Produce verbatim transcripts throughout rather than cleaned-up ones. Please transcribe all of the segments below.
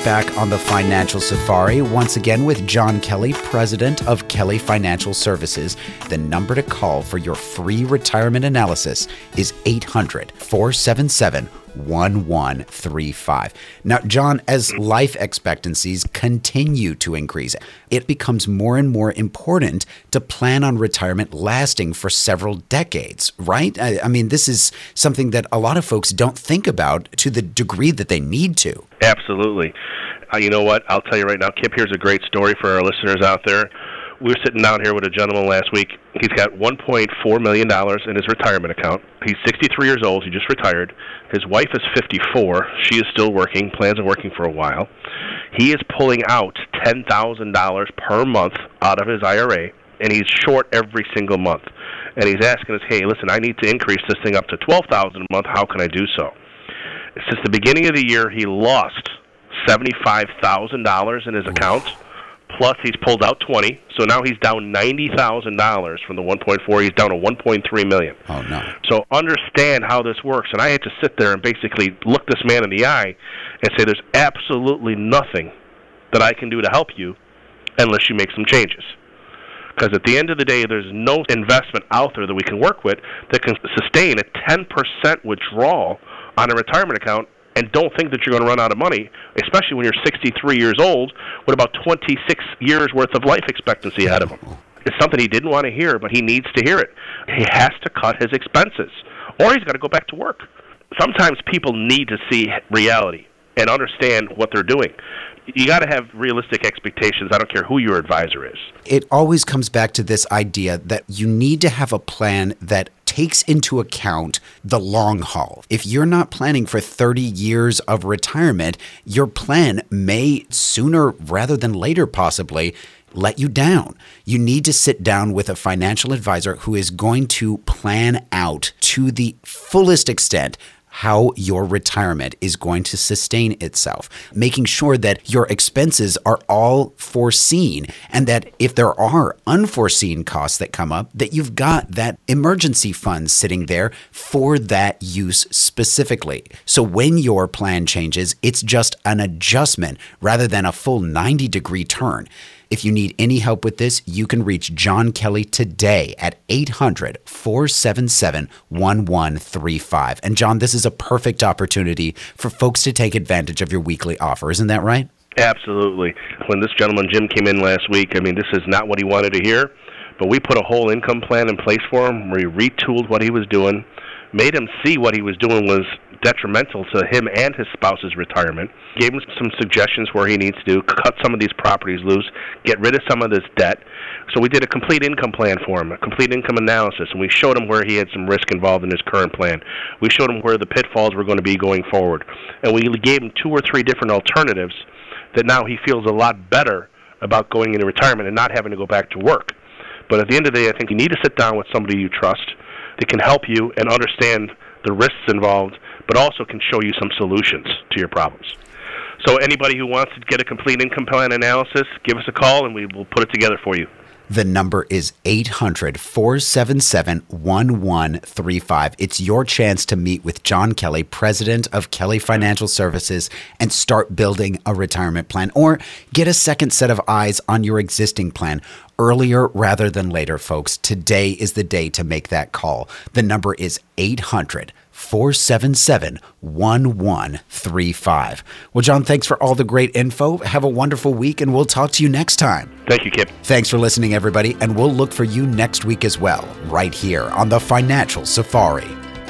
back on the Financial Safari, once again with John Kelly, president of Kelly Financial Services. The number to call for your free retirement analysis is eight hundred, four seven seven, one one three five. Now, John, as life expectancies continue to increase, it becomes more and more important to plan on retirement lasting for several decades, right? I, I mean, this is something that a lot of folks don't think about to the degree that they need to. Absolutely. Uh, you know what? I'll tell you right now, Kip, here's a great story for our listeners out there. We were sitting down here with a gentleman last week. He's got one point four million dollars in his retirement account. He's sixty-three years old. He just retired. His wife is fifty-four. She is still working, plans on working for a while. He is pulling out ten thousand dollars per month out of his I R A, and he's short every single month. And he's asking us, hey, listen, I need to increase this thing up to twelve thousand dollars a month. How can I do so? Since the beginning of the year, he lost seventy-five thousand dollars in his account. Plus, he's pulled out twenty, so now he's down ninety thousand dollars from the one point four. He's down to one point three million dollars. Oh, no. So understand how this works. And I had to sit there and basically look this man in the eye and say there's absolutely nothing that I can do to help you unless you make some changes. Because at the end of the day, there's no investment out there that we can work with that can sustain a ten percent withdrawal on a retirement account and don't think that you're going to run out of money, especially when you're sixty-three years old with about twenty-six years worth of life expectancy ahead of him. It's something he didn't want to hear, but he needs to hear it. He has to cut his expenses, or he's got to go back to work. Sometimes people need to see reality and understand what they're doing. You got to have realistic expectations. I don't care who your advisor is. It always comes back to this idea that you need to have a plan that takes into account the long haul. If you're not planning for thirty years of retirement, your plan may sooner rather than later possibly let you down. You need to sit down with a financial advisor who is going to plan out to the fullest extent how your retirement is going to sustain itself, making sure that your expenses are all foreseen and that if there are unforeseen costs that come up, that you've got that emergency fund sitting there for that use specifically. So when your plan changes, it's just an adjustment rather than a full ninety degree turn. If you need any help with this, you can reach John Kelly today at eight hundred, four seven seven, one one three five. And John, this is a perfect opportunity for folks to take advantage of your weekly offer. Isn't that right? Absolutely. When this gentleman, Jim, came in last week, I mean, this is not what he wanted to hear, but we put a whole income plan in place for him. We retooled what he was doing, made him see what he was doing was detrimental to him and his spouse's retirement, gave him some suggestions where he needs to do, cut some of these properties loose, get rid of some of this debt. So we did a complete income plan for him, a complete income analysis, and we showed him where he had some risk involved in his current plan. We showed him where the pitfalls were going to be going forward. And we gave him two or three different alternatives that now he feels a lot better about going into retirement and not having to go back to work. But at the end of the day, I think you need to sit down with somebody you trust that can help you and understand the risks involved, but also can show you some solutions to your problems. So anybody who wants to get a complete income plan analysis, give us a call and we will put it together for you. The number is eight hundred, four seven seven, one one three five. It's your chance to meet with John Kelly, president of Kelly Financial Services, and start building a retirement plan or get a second set of eyes on your existing plan. Earlier rather than later, folks. Today is the day to make that call. The number is eight hundred, four seven seven, one one three five. Well, John, thanks for all the great info. Have a wonderful week, and we'll talk to you next time. Thank you, Kip. Thanks for listening, everybody, and we'll look for you next week as well, right here on the Financial Safari.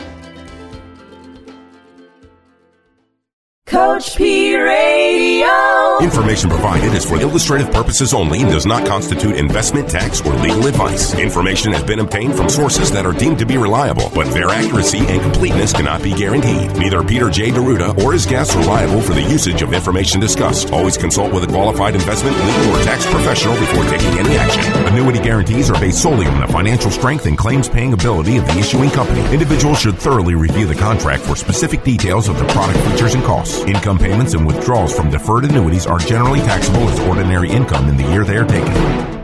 Coach P Radio. Information provided is for illustrative purposes only and does not constitute investment, tax, or legal advice. Information has been obtained from sources that are deemed to be reliable, but their accuracy and completeness cannot be guaranteed. Neither Peter J. Deruta or his guests are liable for the usage of information discussed. Always consult with a qualified investment, legal, or tax professional before taking any action. Annuity guarantees are based solely on the financial strength and claims-paying ability of the issuing company. Individuals should thoroughly review the contract for specific details of the product features and costs. Income payments and withdrawals from deferred annuities are generally taxable as ordinary income in the year they are taken.